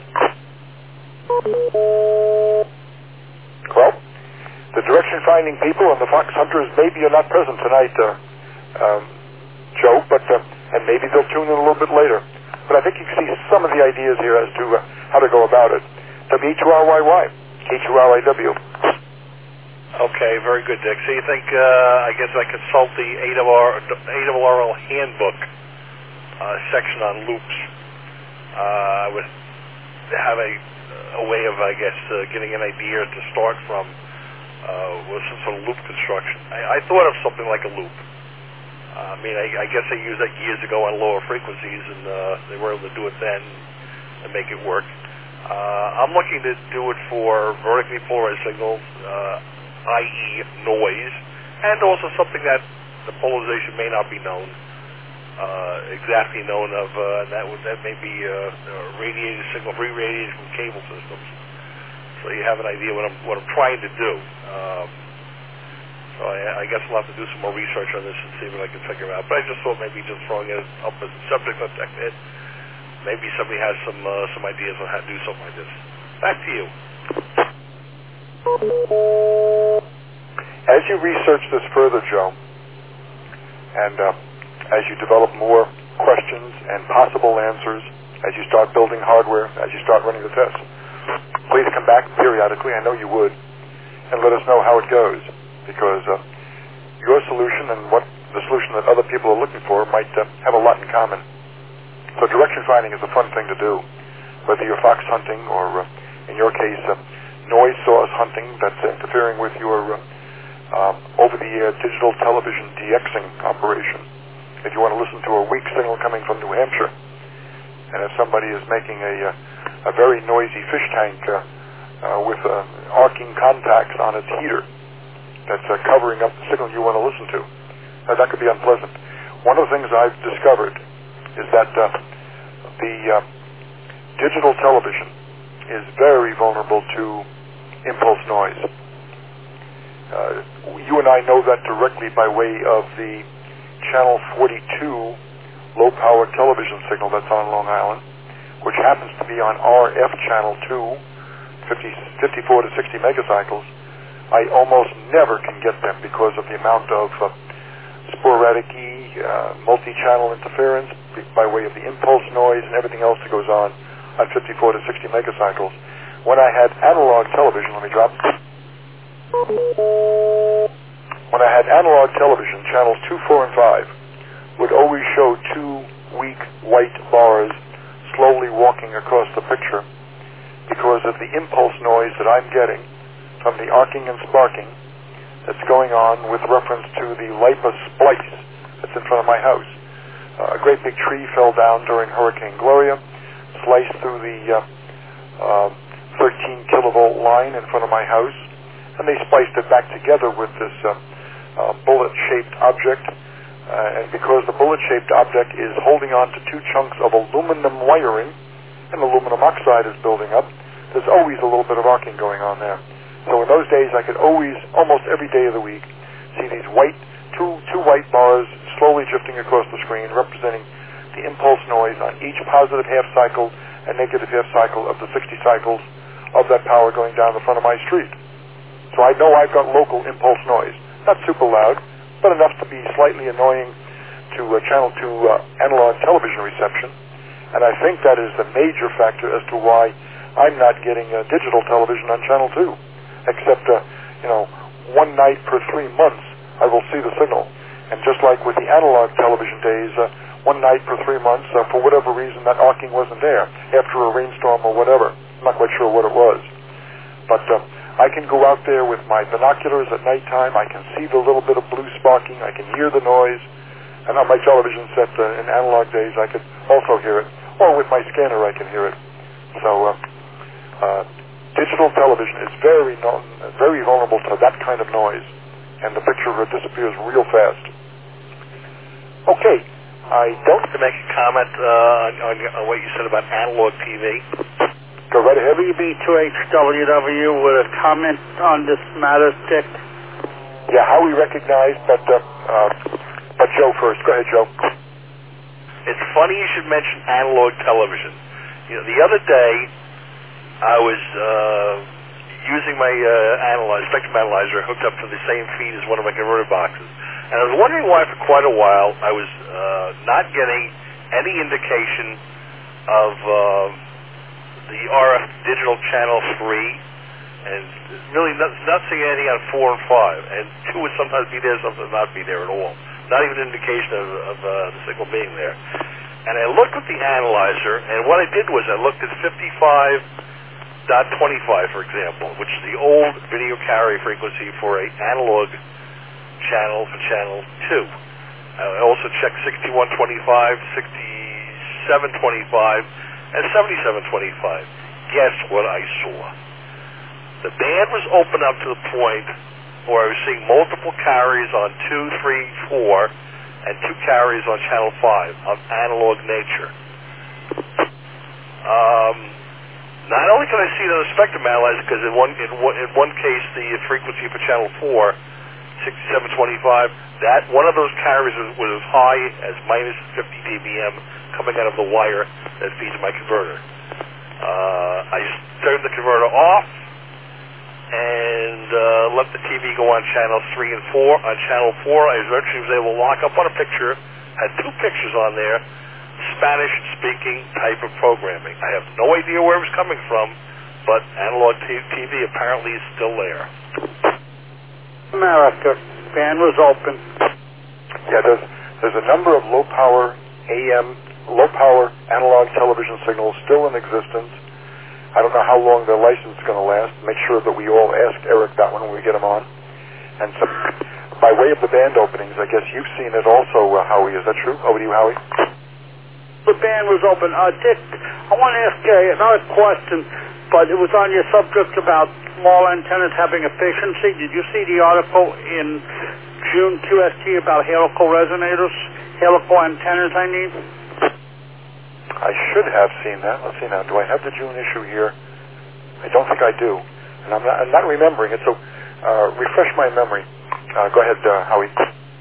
Well, the direction finding people and the fox hunters maybe are not present tonight, uh, um, Joe, but uh, and maybe they'll tune in a little bit later. But I think you can see some of the ideas here as to uh, how to go about it. W H two R Y Y, K two R I W. Okay, very good, Dick. So you think, uh, I guess I consult the A R L handbook uh, section on loops. Uh, I would have a, a way of, I guess, uh, getting an idea to start from uh, with some sort of loop construction. I, I thought of something like a loop. Uh, I mean, I, I guess they used that years ago on lower frequencies, and uh, they were able to do it then and make it work. Uh, I'm looking to do it for vertically polarized signals, uh, that is noise, and also something that the polarization may not be known. uh, exactly known of, uh, and that would that may be uh, a radiated signal, re-radiated from cable systems. So you have an idea what I'm what I'm trying to do. Um, so I, I guess I'll have to do some more research on this and see what I can figure out. But I just thought maybe just throwing it up as a subject on TechNet, maybe somebody has some uh, some ideas on how to do something like this. Back to you. As you research this further, Joe, and uh, as you develop more questions and possible answers, as you start building hardware, as you start running the tests, please come back periodically, I know you would, and let us know how it goes, because uh, your solution and what the solution that other people are looking for might uh, have a lot in common. So direction finding is a fun thing to do, whether you're fox hunting or, uh, in your case, uh, noise source hunting that's interfering with your uh, um, over-the-air digital television DXing operation. If you want to listen to a weak signal coming from New Hampshire, and if somebody is making a, uh, a very noisy fish tank uh, uh, with uh, arcing contacts on its heater that's uh, covering up the signal you want to listen to, uh, that could be unpleasant. One of the things I've discovered is that uh, the uh, digital television is very vulnerable to impulse noise. Uh, you and I know that directly by way of the Channel forty-two low-power television signal that's on Long Island, which happens to be on R F Channel two, fifty, fifty-four to sixty megacycles. I almost never can get them because of the amount of uh, sporadic uh, multi-channel interference by way of the impulse noise and everything else that goes on on fifty-four to sixty megacycles. When I had analog television, let me drop. When I had analog television, channels two, four, and five would always show two weak white bars slowly walking across the picture because of the impulse noise that I'm getting from the arcing and sparking that's going on with reference to the LIPA splice that's in front of my house. Uh, a great big tree fell down during Hurricane Gloria, sliced through the uh, uh, thirteen kilovolt line in front of my house, and they spliced it back together with this uh, uh, bullet-shaped object. Uh, and because the bullet-shaped object is holding on to two chunks of aluminum wiring, and aluminum oxide is building up, there's always a little bit of arcing going on there. So in those days, I could always, almost every day of the week, see these white, two two white bars slowly drifting across the screen, representing the impulse noise on each positive half cycle and negative half cycle of the sixty cycles of that power going down the front of my street. So I know I've got local impulse noise. Not super loud, but enough to be slightly annoying to uh, Channel two uh, analog television reception. And I think that is the major factor as to why I'm not getting uh, digital television on Channel two. Except, uh, you know, one night per three months I will see the signal. And just like with the analog television days, uh, one night per three months, uh, for whatever reason, that arcing wasn't there after a rainstorm or whatever. I'm not quite sure what it was. But uh, I can go out there with my binoculars at nighttime. I can see the little bit of blue sparking. I can hear the noise. And on my television set uh, in analog days, I could also hear it. Or with my scanner, I can hear it. So uh, uh, digital television is very no- very vulnerable to that kind of noise. And the picture uh, disappears real fast. Okay. I don't... To make a comment uh, on, on, on what you said about analog T V. Go right ahead. B B two H W W with a comment on this matter, Dick. Yeah, how we recognize, but uh, uh, but Joe first. Go ahead, Joe. It's funny you should mention analog television. You know, the other day I was uh, using my uh, analyzer, spectrum analyzer hooked up to the same feed as one of my converter boxes, and I was wondering why for quite a while I was uh, not getting any indication of uh, the R F digital channel three, and really not, not seeing anything on four and five, and two would sometimes be there, sometimes not be there at all. Not even an indication of, of uh, the signal being there. And I looked at the analyzer, and what I did was I looked at fifty-five point twenty-five, for example, which is the old video carrier frequency for a analog channel for channel two. I also checked sixty-one twenty-five, sixty-seven twenty-five, and seventy-seven twenty-five. Guess what I saw? The band was open up to the point where I was seeing multiple carriers on two, three, four, and two carriers on channel five of analog nature. Um, not only can I see it on the spectrum analyzer, because in one, in one in one case the frequency for channel four, sixty-seven twenty-five, that one of those carriers was, was as high as minus fifty dBm coming out of the wire that feeds my converter. Uh, I turned the converter off and uh, let the T V go on channel three and four. On channel four, I eventually was able to lock up on a picture, had two pictures on there, Spanish-speaking type of programming. I have no idea where it was coming from, but analog t- TV apparently is still there. America, band was open. Yeah, there's, there's a number of low-power A M, low-power analog television signals still in existence. I don't know how long their license is going to last. Make sure that we all ask Eric that one when we get him on. And so, by way of the band openings, I guess you've seen it also, uh, Howie. Is that true? Over to you, Howie. The band was open. Uh, Dick, I want to ask uh, another question, but it was on your subject about small antennas having efficiency. Did you see the article in June Q S T about helical resonators? Helical antennas, I mean? I should have seen that. Let's see now. Do I have the June issue here? I don't think I do. And I'm not, I'm not remembering it, so uh, refresh my memory. Uh, go ahead, uh, Howie.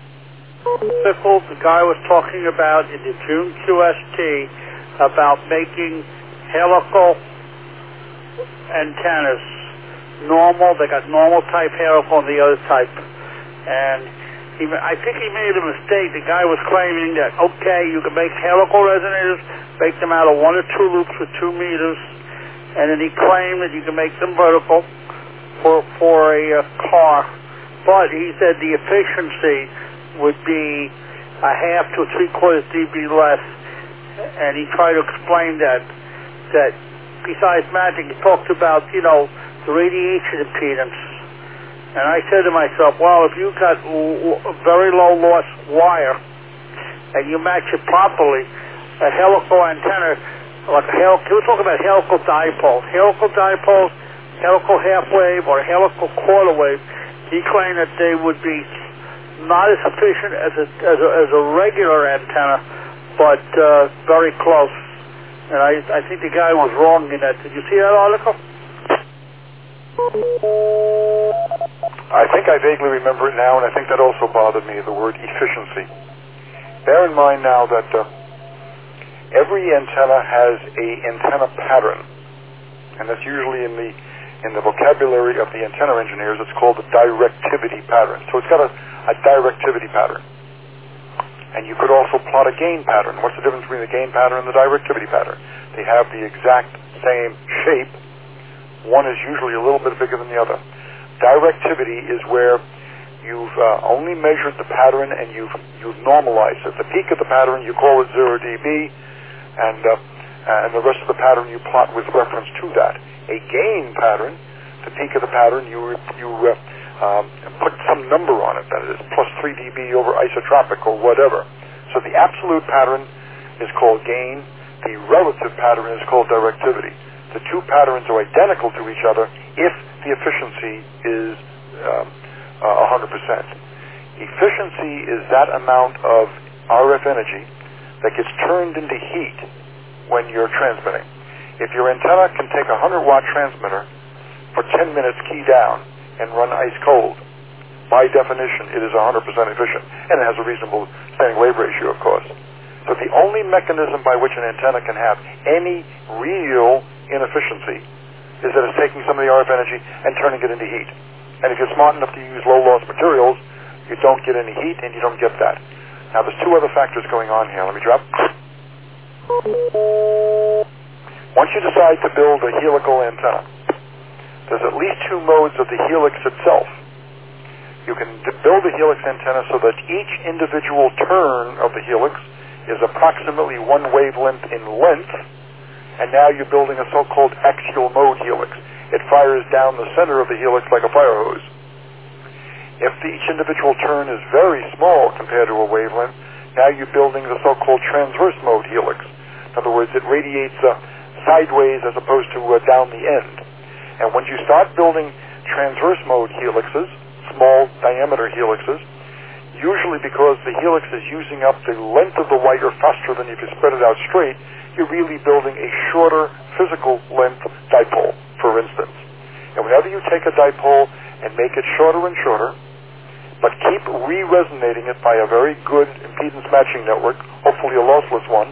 The guy was talking about in the June Q S T about making helical antennas normal. They got normal type helical and the other type. And he, I think he made a mistake. The guy was claiming that, okay, you can make helical resonators, make them out of one or two loops with two meters, and then he claimed that you can make them vertical for for a uh, car. But he said the efficiency would be a half to three quarters dB less, and he tried to explain that that besides magic, he talked about, you know, the radiation impedance. And I said to myself, well, if you got l- very low loss wire and you match it properly, a helical antenna, like a hel- we're talking about helical dipoles, helical dipoles, helical half wave, or helical quarter wave. He claimed that they would be not as efficient as a as a, as a regular antenna, but uh, very close. And I I think the guy was wrong in that. Did you see that article? I think I vaguely remember it now, and I think that also bothered me, the word efficiency. Bear in mind now that uh, every antenna has a antenna pattern, and that's usually in the in the vocabulary of the antenna engineers, it's called the directivity pattern. So it's got a, a directivity pattern. And you could also plot a gain pattern. What's the difference between the gain pattern and the directivity pattern? They have the exact same shape. One is usually a little bit bigger than the other. Directivity is where you've uh, only measured the pattern and you've you've normalized it. The peak of the pattern, you call it zero dB, and uh, and the rest of the pattern you plot with reference to that. A gain pattern, the peak of the pattern, you you uh, um, put some number on it, that is plus three dB over isotropic or whatever. So the absolute pattern is called gain. The relative pattern is called directivity. The two patterns are identical to each other if the efficiency is um, uh, one hundred percent. Efficiency is that amount of R F energy that gets turned into heat when you're transmitting. If your antenna can take a one hundred watt transmitter for ten minutes key down and run ice cold, by definition it is one hundred percent efficient, and it has a reasonable standing wave ratio, of course. So the only mechanism by which an antenna can have any real inefficiency is that it's taking some of the R F energy and turning it into heat. And if you're smart enough to use low-loss materials, you don't get any heat and you don't get that. Now there's two other factors going on here. Let me drop. Once you decide to build a helical antenna, there's at least two modes of the helix itself. You can d- build a helix antenna so that each individual turn of the helix is approximately one wavelength in length, and now you're building a so-called axial mode helix. It fires down the center of the helix like a fire hose. If the, each individual turn is very small compared to a wavelength, now you're building the so-called transverse mode helix. In other words, it radiates uh, sideways as opposed to uh, down the end. And when you start building transverse mode helixes, small diameter helixes, usually because the helix is using up the length of the wire faster than if you spread it out straight, you're really building a shorter physical length dipole, for instance. And whenever you take a dipole and make it shorter and shorter, but keep re-resonating it by a very good impedance matching network, hopefully a lossless one,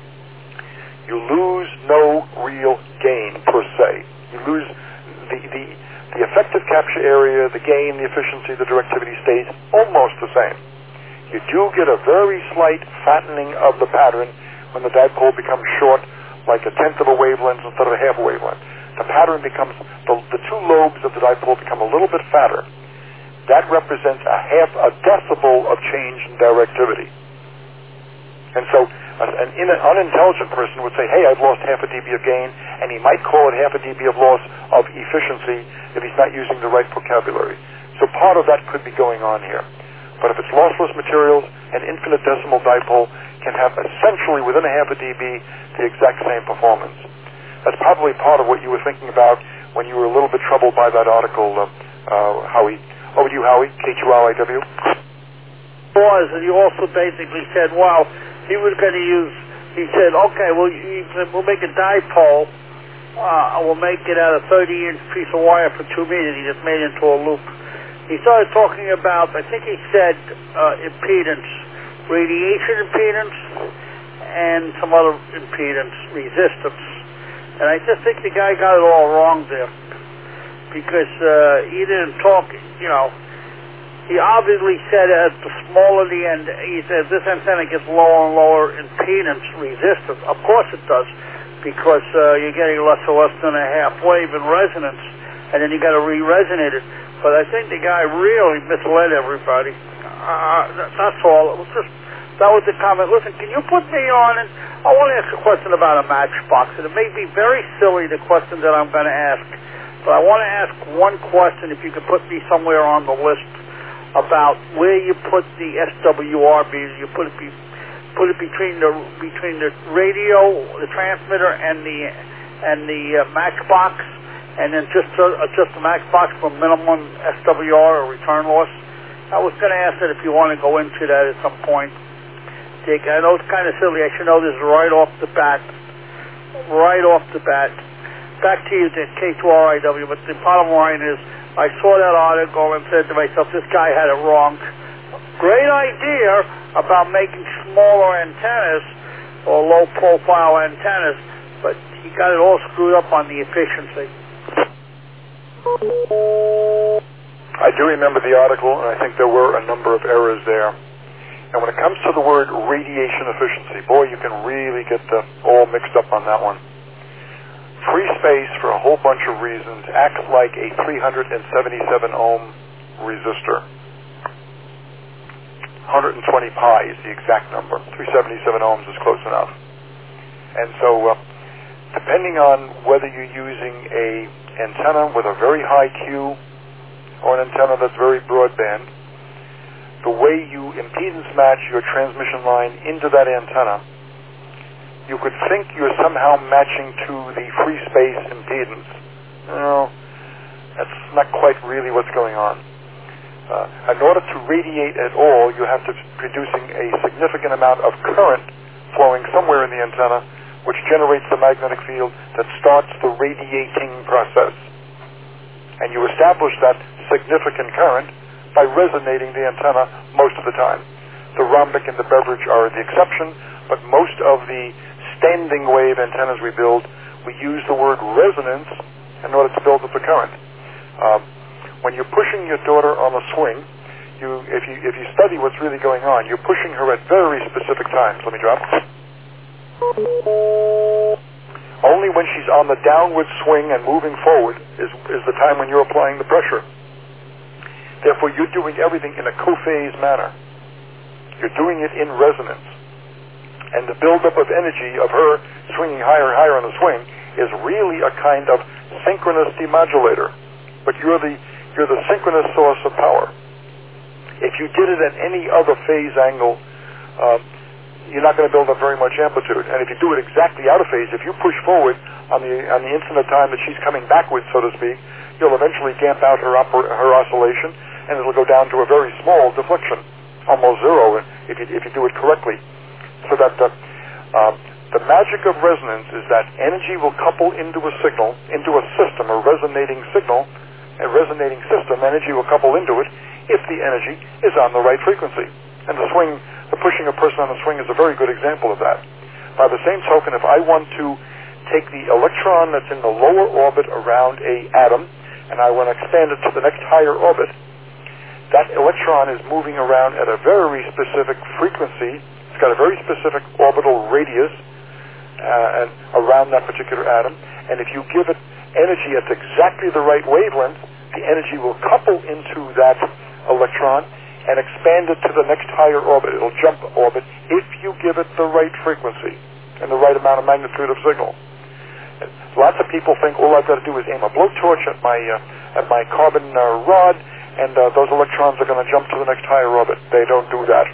you lose no real gain per se. You lose the, the, the effective capture area, the gain, the efficiency, the directivity stays almost the same. You do get a very slight fattening of the pattern when the dipole becomes short, like a tenth of a wavelength instead of a half a wavelength. The pattern becomes, the, the two lobes of the dipole become a little bit fatter. That represents a half a decibel of change in directivity. And so an unintelligent person would say, hey, I've lost half a dB of gain, and he might call it half a dB of loss of efficiency if he's not using the right vocabulary. So part of that could be going on here. But if it's lossless materials, an infinitesimal dipole can have essentially within a half a dB the exact same performance. That's probably part of what you were thinking about when you were a little bit troubled by that article, uh, uh, Howie. Over to you, Howie, K two R I W. Was, and you also basically said, well, he was going to use, he said, okay, well, you, we'll make a dipole, uh, we'll make it out of thirty inch piece of wire for two meters. He just made it into a loop. He started talking about, I think he said, uh, impedance, radiation impedance, and some other impedance, resistance. And I just think the guy got it all wrong there, because uh, he didn't talk, you know, he obviously said at the smaller the end, he said this antenna gets lower and lower impedance resistance. Of course it does, because uh, you're getting less and less than a half wave in resonance, and then you got to re-resonate it. But I think the guy really misled everybody. Uh, that, that's all. It was just, that was the comment. Listen, can you put me on? And I want to ask a question about a matchbox, and it may be very silly, the question that I'm going to ask, but I want to ask one question, if you could put me somewhere on the list, about where you put the S W R beams. You put it be, put it between the between the radio, the transmitter, and the and the uh, matchbox, and then just uh, just the matchbox for minimum S W R or return loss. I was going to ask that if you want to go into that at some point, Dick. I know it's kind of silly. I should know this right off the bat. Right off the bat. Back to you, Dick, K two R I W. But the bottom line is, I saw that article and said to myself, this guy had it wrong. Great idea about making smaller antennas or low-profile antennas, but he got it all screwed up on the efficiency. I do remember the article, and I think there were a number of errors there. And when it comes to the word radiation efficiency, boy, you can really get the, all mixed up on that one. Free space, for a whole bunch of reasons, acts like a three hundred seventy-seven ohm resistor. one hundred twenty pi is the exact number. three hundred seventy-seven ohms is close enough. And so, uh, depending on whether you're using a antenna with a very high Q or an antenna that's very broadband, the way you impedance match your transmission line into that antenna, you could think you're somehow matching to the free space impedance. No, that's not quite really what's going on. Uh, in order to radiate at all, you have to be producing a significant amount of current flowing somewhere in the antenna, which generates the magnetic field that starts the radiating process. And you establish that significant current by resonating the antenna most of the time. The rhombic and the Beveridge are the exception, but most of the standing wave antennas we build, we use the word resonance in order to build up the current. Um, when you're pushing your daughter on a swing, you, if you if you study what's really going on, you're pushing her at very specific times. Let me drop. Only when she's on the downward swing and moving forward is is the time when you're applying the pressure. Therefore, you're doing everything in a co-phase manner. You're doing it in resonance. And the buildup of energy of her swinging higher and higher on the swing is really a kind of synchronous demodulator. But you're the you're the synchronous source of power. If you did it at any other phase angle, uh, you're not going to build up very much amplitude. And if you do it exactly out of phase, if you push forward on the on the instant of time that she's coming backwards, so to speak, you'll eventually gamp out her oper- her oscillation, and it'll go down to a very small deflection. almost zero if you, if you do it correctly. So that the, uh, the magic of resonance is that energy will couple into a signal, into a system, a resonating signal, a resonating system, energy will couple into it if the energy is on the right frequency. And the swing, the pushing a person on the swing is a very good example of that. By the same token, if I want to take the electron that's in the lower orbit around a atom, and I want to expand it to the next higher orbit, that electron is moving around at a very specific frequency. It's got a very specific orbital radius uh, and around that particular atom. And if you give it energy at exactly the right wavelength, the energy will couple into that electron and expand it to the next higher orbit. It'll jump orbit if you give it the right frequency and the right amount of magnitude of signal. Lots of people think all I've got to do is aim a blowtorch at my uh, at my carbon uh, rod, and uh, those electrons are going to jump to the next higher orbit. They don't do that.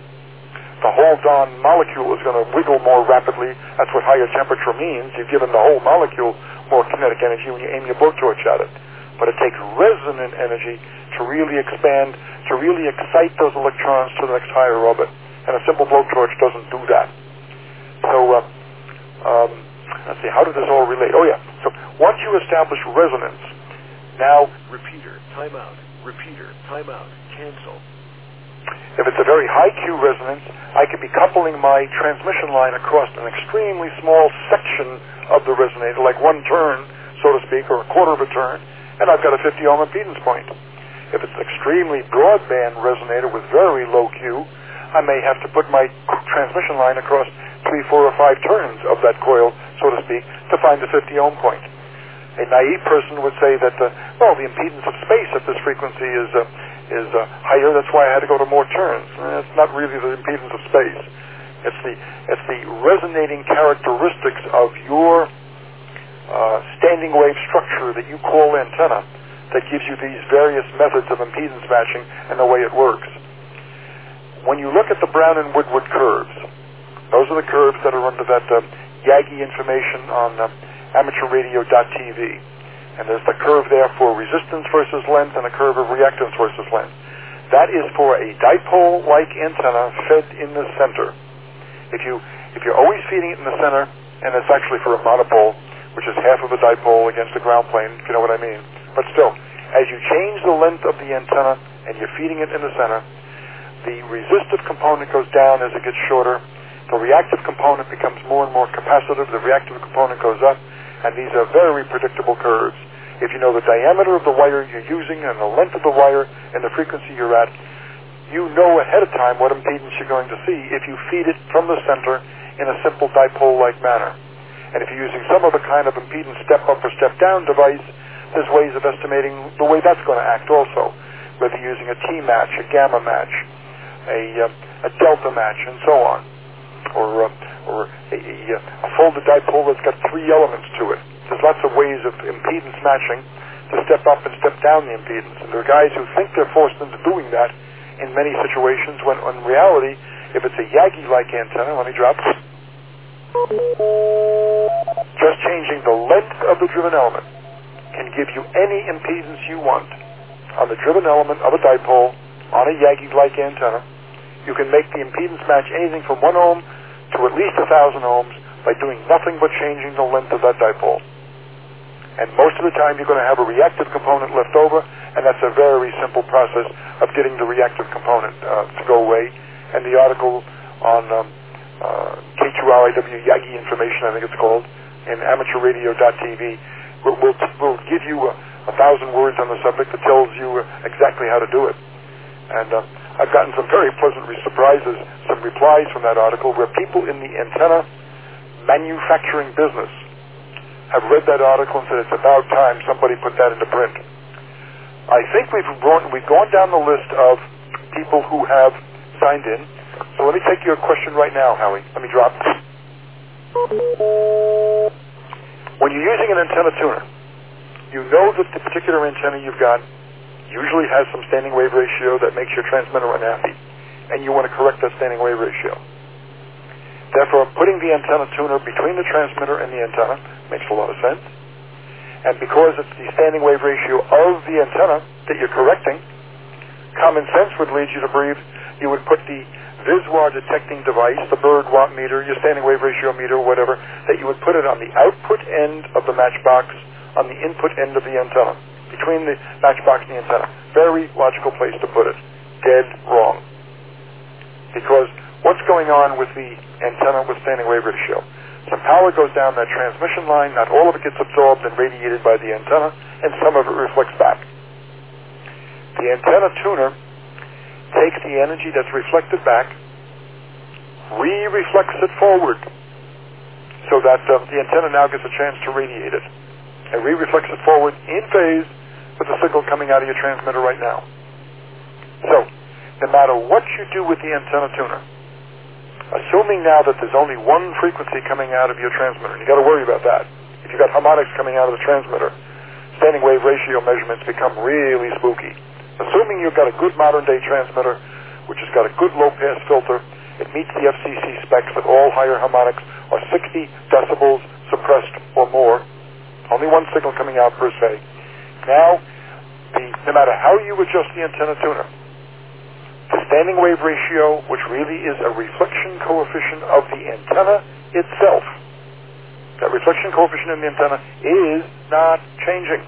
The whole darn molecule is going to wiggle more rapidly. That's what higher temperature means. You've given the whole molecule more kinetic energy when you aim your blowtorch at it. But it takes resonant energy to really expand, to really excite those electrons to the next higher orbit. And a simple blowtorch doesn't do that. So, uh, um, let's see, how did this all relate? Oh, yeah. So once you establish resonance, now... Repeater, timeout. Repeater, timeout. Cancel. If it's a very high Q resonance, I could be coupling my transmission line across an extremely small section of the resonator, like one turn, so to speak, or a quarter of a turn, and I've got a fifty ohm impedance point. If it's an extremely broadband resonator with very low Q, I may have to put my transmission line across three, four, or five turns of that coil, so to speak, to find the fifty ohm point. A naive person would say that, uh, well, the impedance of space at this frequency is uh, is uh, higher. That's why I had to go to more turns. Eh, it's not really the impedance of space. It's the it's the resonating characteristics of your uh, standing wave structure that you call antenna that gives you these various methods of impedance matching and the way it works. When you look at the Brown and Woodward curves, those are the curves that are under that uh, Yagi information on uh, amateur radio dot T V. And there's the curve there for resistance versus length and a curve of reactance versus length. That is for a dipole-like antenna fed in the center. If, you, if you're always feeding it in the center, and it's actually for a monopole, which is half of a dipole against a ground plane, if you know what I mean. But still, as you change the length of the antenna and you're feeding it in the center, the resistive component goes down as it gets shorter. The reactive component becomes more and more capacitive. The reactive component goes up. And these are very predictable curves. If you know the diameter of the wire you're using and the length of the wire and the frequency you're at, you know ahead of time what impedance you're going to see if you feed it from the center in a simple dipole-like manner. And if you're using some other kind of impedance step-up or step-down device, there's ways of estimating the way that's going to act also, whether you're using a T match, a gamma match, a, uh, a delta match, and so on. Or, uh, or a, a, a folded dipole that's got three elements to it. There's lots of ways of impedance matching to step up and step down the impedance. And there are guys who think they're forced into doing that in many situations when, in reality, if it's a Yagi-like antenna, let me drop, just changing the length of the driven element can give you any impedance you want on the driven element of a dipole on a Yagi-like antenna. You can make the impedance match anything from one ohm to at least a thousand ohms by doing nothing but changing the length of that dipole. And most of the time you're going to have a reactive component left over, and that's a very simple process of getting the reactive component uh, to go away. And the article on um, uh, K two R I W Yagi information, I think it's called, in amateur radio dot T V, will, will, will give you a, a thousand words on the subject that tells you uh, exactly how to do it. And uh, I've gotten some very pleasant surprises, some replies from that article where people in the antenna manufacturing business have read that article and said it's about time somebody put that into print. I think we've gone, we've gone down the list of people who have signed in. So let me take your question right now, Howie. Let me drop. When you're using an antenna tuner, you know that the particular antenna you've got usually has some standing wave ratio that makes your transmitter unhappy, and you want to correct that standing wave ratio. Therefore, putting the antenna tuner between the transmitter and the antenna makes a lot of sense. And because it's the standing wave ratio of the antenna that you're correcting, common sense would lead you to believe you would put the Viswar detecting device, the bird watt meter, your standing wave ratio meter, whatever, that you would put it on the output end of the matchbox, on the input end of the antenna, between the matchbox and the antenna. Very logical place to put it. Dead wrong. Because what's going on with the antenna with standing wave ratio? Some power goes down that transmission line, not all of it gets absorbed and radiated by the antenna, and some of it reflects back. The antenna tuner takes the energy that's reflected back, re-reflects it forward, so that uh, the antenna now gets a chance to radiate it, and re-reflects it forward in phase with the signal coming out of your transmitter right now. So, no matter what you do with the antenna tuner, assuming now that there's only one frequency coming out of your transmitter, and you got to worry about that. If you've got harmonics coming out of the transmitter, standing wave ratio measurements become really spooky. Assuming you've got a good modern-day transmitter, which has got a good low-pass filter, it meets the F C C specs that all higher harmonics are sixty decibels suppressed or more, only one signal coming out per se. Now, the, no matter how you adjust the antenna tuner, the standing wave ratio, which really is a reflection coefficient of the antenna itself, that reflection coefficient in the antenna is not changing.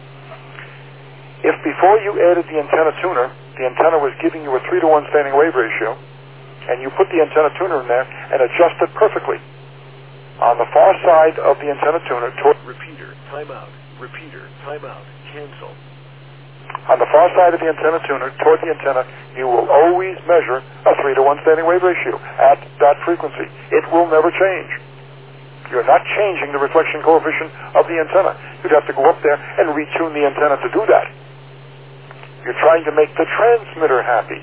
If before you added the antenna tuner, the antenna was giving you a three to one standing wave ratio, and you put the antenna tuner in there and adjust it perfectly, on the far side of the antenna tuner, toward Repeater, timeout. Repeater, timeout. Cancel. on the far side of the antenna tuner, toward the antenna, you will always measure a three to one standing wave ratio at that frequency. It will never change. You're not changing the reflection coefficient of the antenna. You'd have to go up there and retune the antenna to do that. You're trying to make the transmitter happy.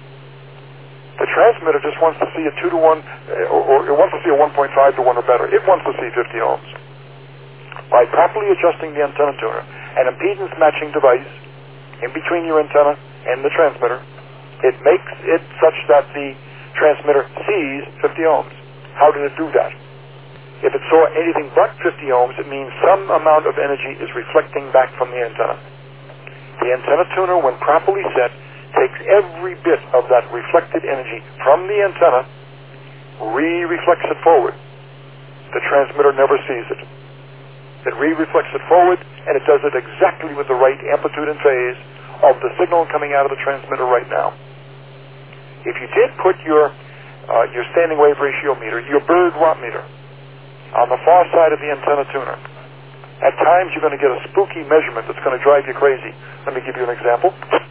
The transmitter just wants to see a two to one, or, or it wants to see a one point five to one or better. It wants to see fifty ohms. By properly adjusting the antenna tuner, an impedance matching device in between your antenna and the transmitter, it makes it such that the transmitter sees fifty ohms. How did it do that? If it saw anything but fifty ohms, it means some amount of energy is reflecting back from the antenna. The antenna tuner, when properly set, takes every bit of that reflected energy from the antenna, re-reflects it forward. The transmitter never sees it. It re-reflects it forward, and it does it exactly with the right amplitude and phase of the signal coming out of the transmitter right now. If you did put your uh, your standing wave ratio meter, your bird watt meter, on the far side of the antenna tuner, at times you're going to get a spooky measurement that's going to drive you crazy. Let me give you an example.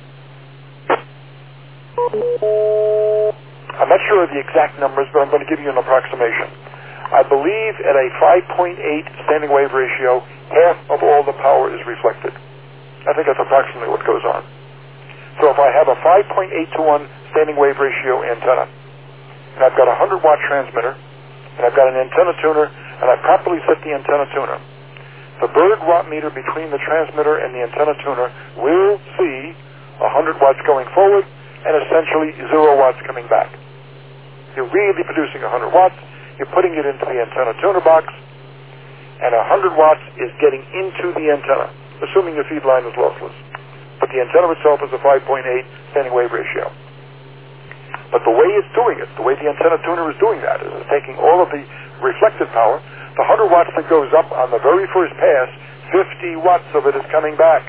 I'm not sure of the exact numbers, but I'm going to give you an approximation. I believe at a five point eight standing wave ratio, half of all the power is reflected. I think that's approximately what goes on. So if I have a five point eight to one standing wave ratio antenna, and I've got a one hundred watt transmitter, and I've got an antenna tuner, and I properly set the antenna tuner, the bird watt meter between the transmitter and the antenna tuner will see one hundred watts going forward and essentially zero watts coming back. You're really producing one hundred watts, you're putting it into the antenna tuner box, and one hundred watts is getting into the antenna, assuming your feed line is lossless. But the antenna itself is a five point eight standing wave ratio. But the way it's doing it, the way the antenna tuner is doing that, is it's taking all of the reflected power, the one hundred watts that goes up on the very first pass, fifty watts of it is coming back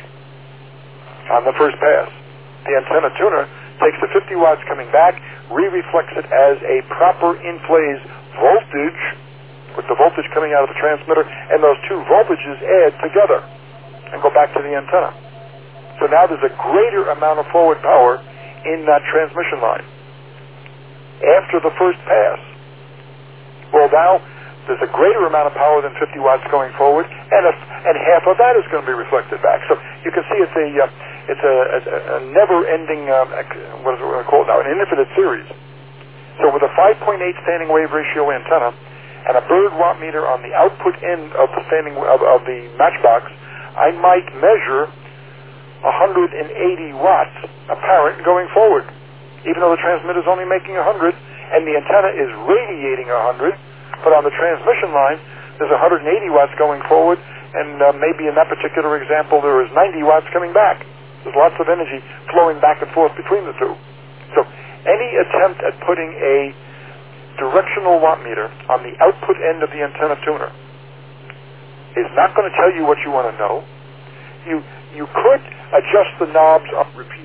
on the first pass. The antenna tuner takes the fifty watts coming back, re-reflects it as a proper in-phase voltage, with the voltage coming out of the transmitter, and those two voltages add together and go back to the antenna. So now there's a greater amount of forward power in that transmission line. After the first pass, well now, there's a greater amount of power than fifty watts going forward, and a, and half of that is going to be reflected back. So you can see it's a uh, it's a, a, a never-ending um, what is it we're going to call it now, an infinite series. So with a five point eight standing wave ratio antenna and a bird watt meter on the output end of the standing of, of the matchbox, I might measure one hundred eighty watts apparent going forward, even though the transmitter is only making one hundred and the antenna is radiating one hundred. But on the transmission line, there's one hundred eighty watts going forward, and uh, maybe in that particular example, there is ninety watts coming back. There's lots of energy flowing back and forth between the two. So Any attempt at putting a directional watt meter on the output end of the antenna tuner is not going to tell you what you want to know. You you could adjust the knobs up. Repeat.